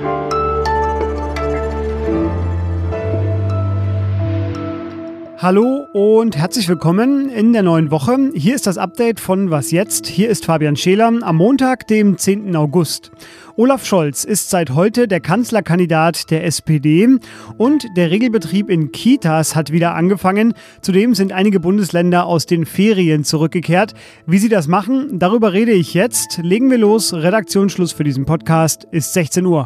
Hallo und herzlich willkommen in der neuen Woche. Hier ist das Update von Was jetzt? Hier ist Fabian Scheler am Montag, dem 10. August. Olaf Scholz ist seit heute der Kanzlerkandidat der SPD und der Regelbetrieb in Kitas hat wieder angefangen. Zudem sind einige Bundesländer aus den Ferien zurückgekehrt. Wie sie das machen, darüber rede ich jetzt. Legen wir los. Redaktionsschluss für diesen Podcast ist 16 Uhr.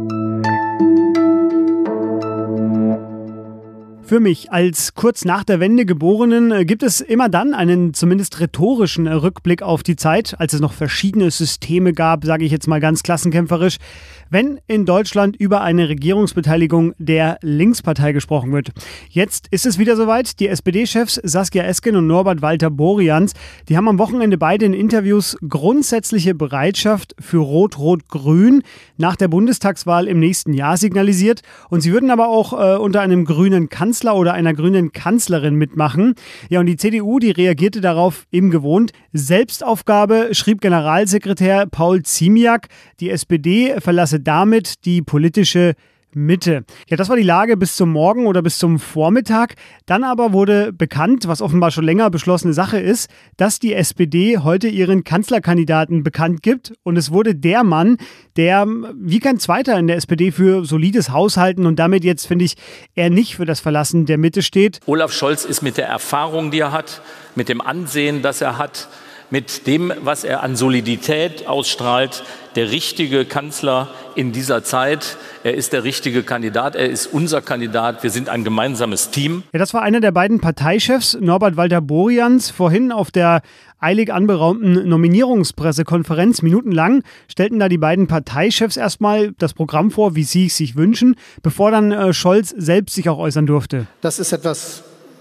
Für mich als kurz nach der Wende Geborenen gibt es immer dann einen zumindest rhetorischen Rückblick auf die Zeit, als es noch verschiedene Systeme gab, sage ich jetzt mal ganz klassenkämpferisch, wenn in Deutschland über eine Regierungsbeteiligung der Linkspartei gesprochen wird. Jetzt ist es wieder soweit. Die SPD-Chefs Saskia Esken und Norbert Walter-Borjans, die haben am Wochenende beide in Interviews grundsätzliche Bereitschaft für Rot-Rot-Grün nach der Bundestagswahl im nächsten Jahr signalisiert. Und sie würden aber auch unter einem grünen Kanzler oder einer grünen Kanzlerin mitmachen. Ja, und die CDU, die reagierte darauf eben gewohnt. Selbstaufgabe, schrieb Generalsekretär Paul Ziemiak. Die SPD verlasse damit die politische Mitte. Ja, das war die Lage bis zum Morgen oder bis zum Vormittag. Dann aber wurde bekannt, was offenbar schon länger beschlossene Sache ist, dass die SPD heute ihren Kanzlerkandidaten bekannt gibt. Und es wurde der Mann, der wie kein zweiter in der SPD für solides Haushalten und damit jetzt, finde ich, eher nicht für das Verlassen der Mitte steht. Olaf Scholz ist mit der Erfahrung, die er hat, mit dem Ansehen, das er hat, mit dem, was er an Solidität ausstrahlt, der richtige Kanzler in dieser Zeit. Er ist der richtige Kandidat, er ist unser Kandidat, wir sind ein gemeinsames Team. Ja, das war einer der beiden Parteichefs, Norbert Walter-Borjans. Vorhin auf der eilig anberaumten Nominierungspressekonferenz minutenlang stellten da die beiden Parteichefs erstmal das Programm vor, wie sie es sich wünschen, bevor dann Scholz selbst sich auch äußern durfte. Das ist etwas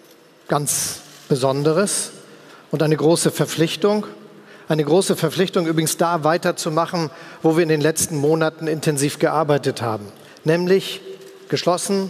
ganz Besonderes. Und eine große Verpflichtung übrigens da weiterzumachen, wo wir in den letzten Monaten intensiv gearbeitet haben. Nämlich geschlossen,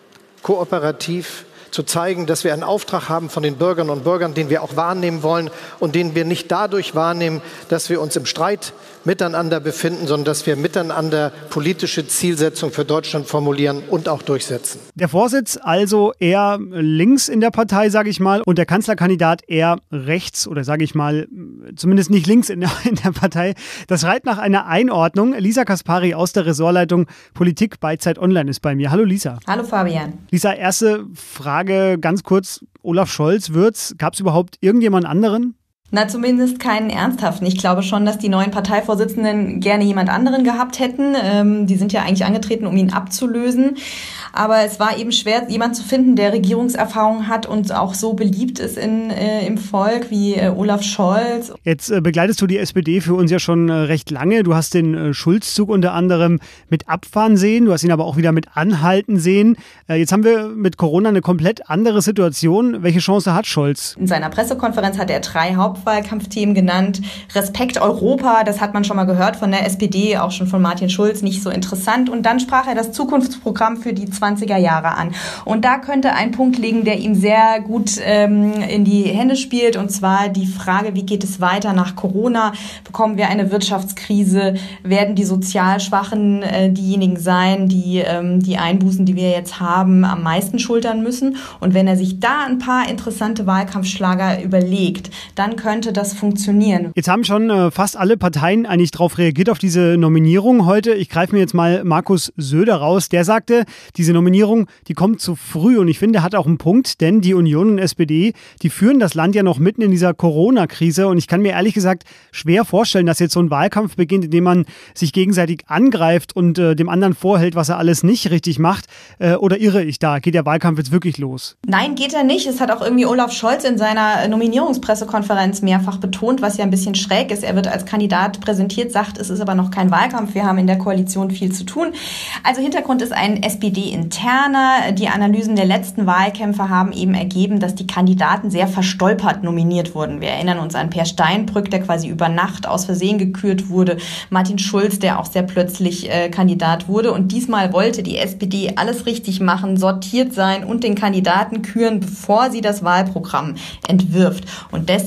kooperativ, zu zeigen, dass wir einen Auftrag haben von den Bürgerinnen und Bürgern, den wir auch wahrnehmen wollen und den wir nicht dadurch wahrnehmen, dass wir uns im Streit miteinander befinden, sondern dass wir miteinander politische Zielsetzungen für Deutschland formulieren und auch durchsetzen. Der Vorsitz also eher links in der Partei, sage ich mal, und der Kanzlerkandidat eher rechts oder sage ich mal, zumindest nicht links in der Partei. Das schreit nach einer Einordnung. Lisa Kaspari aus der Ressortleitung Politik bei Zeit Online ist bei mir. Hallo Lisa. Hallo Fabian. Lisa, erste Frage ganz kurz. Olaf Scholz wird's. Gab es überhaupt irgendjemand anderen? Na, zumindest keinen ernsthaften. Ich glaube schon, dass die neuen Parteivorsitzenden gerne jemand anderen gehabt hätten. Die sind ja eigentlich angetreten, um ihn abzulösen. Aber es war eben schwer, jemanden zu finden, der Regierungserfahrung hat und auch so beliebt ist im Volk wie Olaf Scholz. Jetzt begleitest du die SPD für uns ja schon recht lange. Du hast den Schulzzug unter anderem mit abfahren sehen. Du hast ihn aber auch wieder mit anhalten sehen. Jetzt haben wir mit Corona eine komplett andere Situation. Welche Chance hat Scholz? In seiner Pressekonferenz hat er 3 Hauptwahlkampfthemen genannt. Respekt Europa, das hat man schon mal gehört von der SPD, auch schon von Martin Schulz, nicht so interessant. Und dann sprach er das Zukunftsprogramm für die 20er Jahre an. Und da könnte ein Punkt liegen, der ihm sehr gut in die Hände spielt. Und zwar die Frage, wie geht es weiter nach Corona? Bekommen wir eine Wirtschaftskrise? Werden die sozial Schwachen diejenigen sein, die die Einbußen, die wir jetzt haben, am meisten schultern müssen? Und wenn er sich da ein paar interessante Wahlkampfschlager überlegt, dann könnte das funktionieren. Jetzt haben schon fast alle Parteien eigentlich darauf reagiert, auf diese Nominierung heute. Ich greife mir jetzt mal Markus Söder raus. Der sagte, diese Nominierung, die kommt zu früh. Und ich finde, er hat auch einen Punkt, denn die Union und SPD, die führen das Land ja noch mitten in dieser Corona-Krise. Und ich kann mir ehrlich gesagt schwer vorstellen, dass jetzt so ein Wahlkampf beginnt, in dem man sich gegenseitig angreift und dem anderen vorhält, was er alles nicht richtig macht. Oder irre ich da? Geht der Wahlkampf jetzt wirklich los? Nein, geht er nicht. Es hat auch irgendwie Olaf Scholz in seiner Nominierungspressekonferenz mehrfach betont, was ja ein bisschen schräg ist. Er wird als Kandidat präsentiert, sagt, es ist aber noch kein Wahlkampf. Wir haben in der Koalition viel zu tun. Also Hintergrund ist ein SPD-interner. Die Analysen der letzten Wahlkämpfe haben eben ergeben, dass die Kandidaten sehr verstolpert nominiert wurden. Wir erinnern uns an Peer Steinbrück, der quasi über Nacht aus Versehen gekürt wurde. Martin Schulz, der auch sehr plötzlich Kandidat wurde. Und diesmal wollte die SPD alles richtig machen, sortiert sein und den Kandidaten küren, bevor sie das Wahlprogramm entwirft. Und deswegen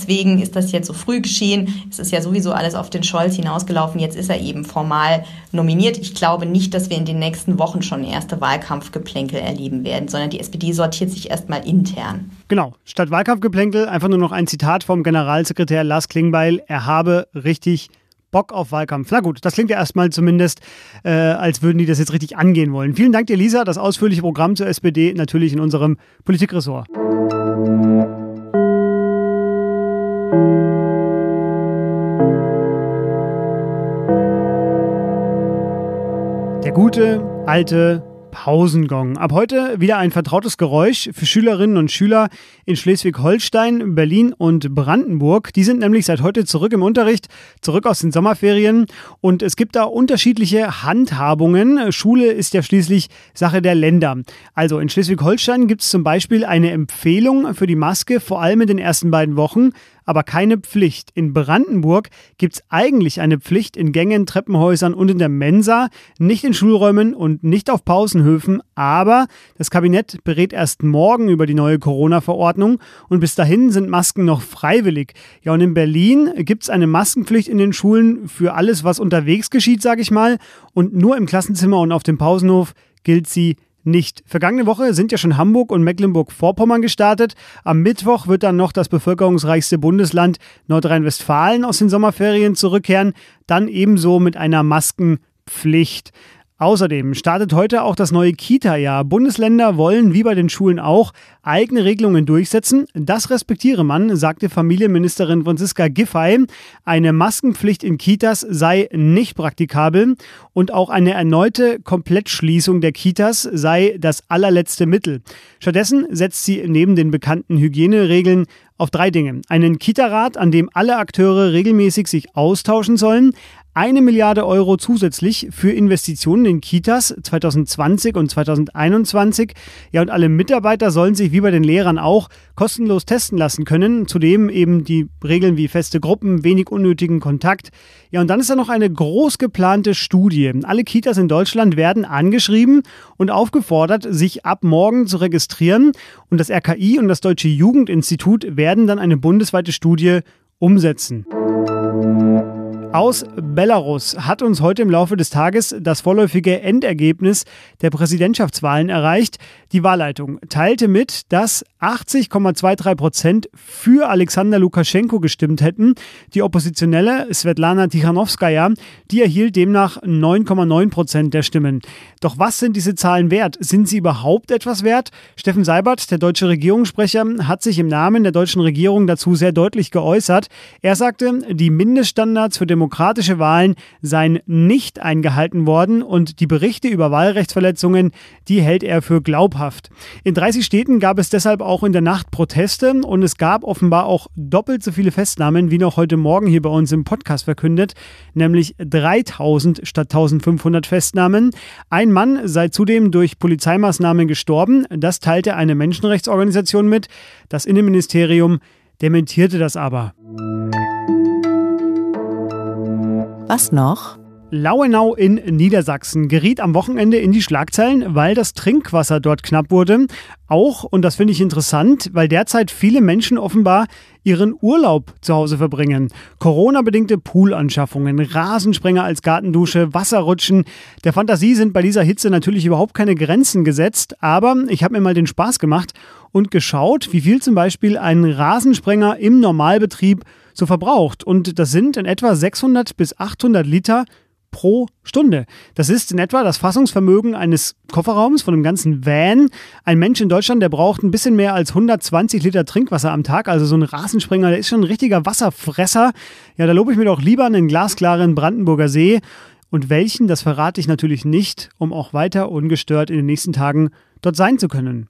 ist das jetzt so früh geschehen. Es ist ja sowieso alles auf den Scholz hinausgelaufen. Jetzt ist er eben formal nominiert. Ich glaube nicht, dass wir in den nächsten Wochen schon erste Wahlkampfgeplänkel erleben werden, sondern die SPD sortiert sich erstmal intern. Genau, statt Wahlkampfgeplänkel einfach nur noch ein Zitat vom Generalsekretär Lars Klingbeil. Er habe richtig Bock auf Wahlkampf. Na gut, das klingt ja erstmal zumindest, als würden die das jetzt richtig angehen wollen. Vielen Dank dir, Lisa. Das ausführliche Programm zur SPD natürlich in unserem Politikressort. Der gute, alte Pausengong. Ab heute wieder ein vertrautes Geräusch für Schülerinnen und Schüler in Schleswig-Holstein, Berlin und Brandenburg. Die sind nämlich seit heute zurück im Unterricht, zurück aus den Sommerferien. Und es gibt da unterschiedliche Handhabungen. Schule ist ja schließlich Sache der Länder. Also in Schleswig-Holstein gibt es zum Beispiel eine Empfehlung für die Maske, vor allem in den ersten beiden Wochen, aber keine Pflicht. In Brandenburg gibt es eigentlich eine Pflicht in Gängen, Treppenhäusern und in der Mensa, nicht in Schulräumen und nicht auf Pausenhöfen, aber das Kabinett berät erst morgen über die neue Corona-Verordnung und bis dahin sind Masken noch freiwillig. Ja, und in Berlin gibt es eine Maskenpflicht in den Schulen für alles, was unterwegs geschieht, sage ich mal, und nur im Klassenzimmer und auf dem Pausenhof gilt sie nicht. Vergangene Woche sind ja schon Hamburg und Mecklenburg-Vorpommern gestartet. Am Mittwoch wird dann noch das bevölkerungsreichste Bundesland Nordrhein-Westfalen aus den Sommerferien zurückkehren. Dann ebenso mit einer Maskenpflicht. Außerdem startet heute auch das neue Kita-Jahr. Bundesländer wollen, wie bei den Schulen auch, eigene Regelungen durchsetzen. Das respektiere man, sagte Familienministerin Franziska Giffey. Eine Maskenpflicht in Kitas sei nicht praktikabel und auch eine erneute Komplettschließung der Kitas sei das allerletzte Mittel. Stattdessen setzt sie neben den bekannten Hygieneregeln auf 3 Dinge. Einen Kita-Rat, an dem alle Akteure regelmäßig sich austauschen sollen, 1 Milliarde Euro zusätzlich für Investitionen in Kitas 2020 und 2021. Ja, und alle Mitarbeiter sollen sich wie bei den Lehrern auch kostenlos testen lassen können. Zudem eben die Regeln wie feste Gruppen, wenig unnötigen Kontakt. Ja, und dann ist da noch eine groß geplante Studie. Alle Kitas in Deutschland werden angeschrieben und aufgefordert, sich ab morgen zu registrieren. Und das RKI und das Deutsche Jugendinstitut werden dann eine bundesweite Studie umsetzen. Aus Belarus hat uns heute im Laufe des Tages das vorläufige Endergebnis der Präsidentschaftswahlen erreicht. Die Wahlleitung teilte mit, dass 80,23% für Alexander Lukaschenko gestimmt hätten. Die Oppositionelle Svetlana Tikhanovskaja, die erhielt demnach 9,9% der Stimmen. Doch was sind diese Zahlen wert? Sind sie überhaupt etwas wert? Steffen Seibert, der deutsche Regierungssprecher, hat sich im Namen der deutschen Regierung dazu sehr deutlich geäußert. Er sagte, die Mindeststandards für demokratische Wahlen seien nicht eingehalten worden und die Berichte über Wahlrechtsverletzungen, die hält er für glaubhaft. In 30 Städten gab es deshalb auch in der Nacht Proteste und es gab offenbar auch doppelt so viele Festnahmen wie noch heute Morgen hier bei uns im Podcast verkündet, nämlich 3000 statt 1500 Festnahmen. Ein Mann sei zudem durch Polizeimaßnahmen gestorben, das teilte eine Menschenrechtsorganisation mit. Das Innenministerium dementierte das aber. Was noch? Lauenau in Niedersachsen geriet am Wochenende in die Schlagzeilen, weil das Trinkwasser dort knapp wurde. Auch, und das finde ich interessant, weil derzeit viele Menschen offenbar ihren Urlaub zu Hause verbringen. Corona-bedingte Poolanschaffungen, Rasensprenger als Gartendusche, Wasserrutschen. Der Fantasie sind bei dieser Hitze natürlich überhaupt keine Grenzen gesetzt, aber ich habe mir mal den Spaß gemacht und geschaut, wie viel zum Beispiel ein Rasensprenger im Normalbetrieb so verbraucht. Und das sind in etwa 600 bis 800 Liter pro Stunde. Das ist in etwa das Fassungsvermögen eines Kofferraums von einem ganzen Van. Ein Mensch in Deutschland, der braucht ein bisschen mehr als 120 Liter Trinkwasser am Tag. Also so ein Rasensprenger, der ist schon ein richtiger Wasserfresser. Ja, da lobe ich mir doch lieber einen glasklaren Brandenburger See. Und welchen, das verrate ich natürlich nicht, um auch weiter ungestört in den nächsten Tagen dort sein zu können.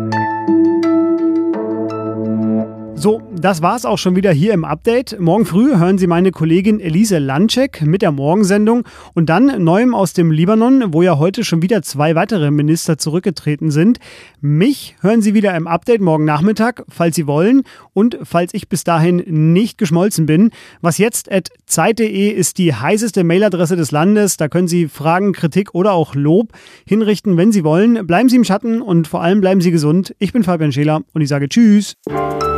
So, das war's auch schon wieder hier im Update. Morgen früh hören Sie meine Kollegin Elise Landcheck mit der Morgensendung und dann Neuem aus dem Libanon, wo ja heute schon wieder 2 weitere Minister zurückgetreten sind. Mich hören Sie wieder im Update morgen Nachmittag, falls Sie wollen und falls ich bis dahin nicht geschmolzen bin. wasjetzt@zeit.de ist die heißeste Mailadresse des Landes. Da können Sie Fragen, Kritik oder auch Lob hinrichten, wenn Sie wollen. Bleiben Sie im Schatten und vor allem bleiben Sie gesund. Ich bin Fabian Scheler und ich sage Tschüss.